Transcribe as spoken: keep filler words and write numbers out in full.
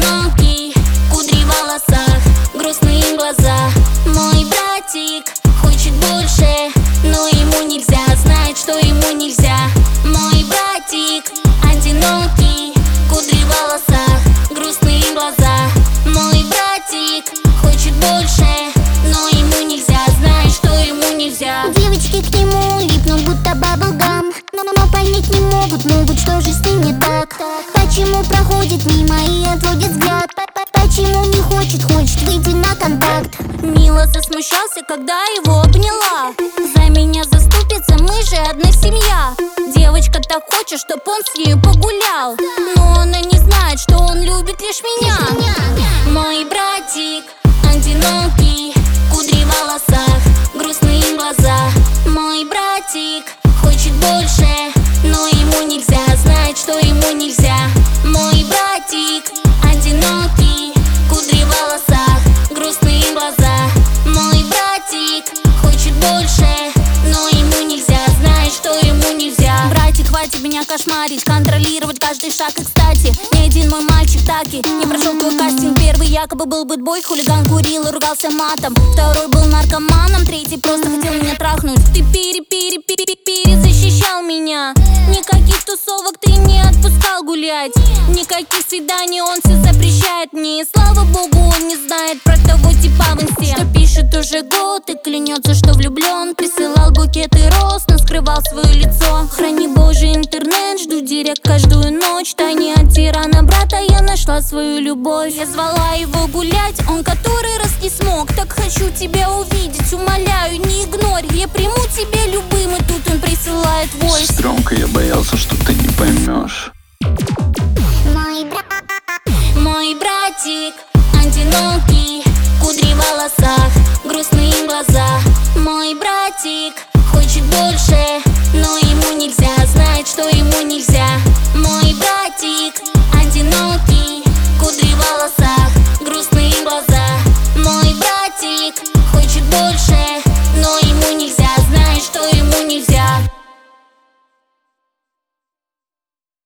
одинокий, кудри в волосах, грустные глаза. Мой братик хочет больше, но ему нельзя, знает, что ему нельзя. Мой братик одинокий, кудри в волосах, грустные глаза. Мой братик хочет больше, но ему нельзя, знает, что ему нельзя. Девочки к нему липнут, будто баблгам, но, но понять не могут, могут, что же с ним не так. Почему проходит мимо и отводит взгляд? Почему не хочет, хочет выйти на контакт? Мило засмущался, когда его обняла. За меня заступится, мы же одна семья. Девочка так хочет, чтоб он с нею погулял, но она не знает, что он любит лишь меня. Мой братик одинокий, кудри в волосах, грустные глаза. Мой братик хочет больше, но ему нельзя, знает, что ему нельзя. Мой братик одинокий, кудри в волосах, грустные глаза. Мой братик хочет больше, но ему нельзя, знает, что ему нельзя. Братик, хватит меня кошмарить, контролировать каждый шаг. И, кстати, ни один мой мальчик таки не прошел твой кастинг. Первый якобы был бэтбой, хулиган, курил и ругался матом. Второй был наркоманом, третий просто хотел меня трахнуть. Ты пере-пере-пере-перезащищал меня. Никаких тусовок ты не отпускал гулять, никаких свиданий он все запрещает мне. И слава богу, он не знает про того типа в инсте, что пишет уже год и клянется, что влюблен. Присылал букеты роз, но скрывал свое лицо. Храни Боже интернет, жду директ каждую ночь. Тайне от тирана брата я нашла свою любовь. Я звала его гулять, он который раз не смог. Так хочу тебя увидеть, умоляю, не игнорь. Я приму тебя любым, и тут он присылает войс. Сестренка, я боялся, что ты не поймешь. Мой брат, мой братик одинокий, кудри в волосах, грустные глаза. Мой братик хочет больше, но ему нельзя, знает, что ему нельзя.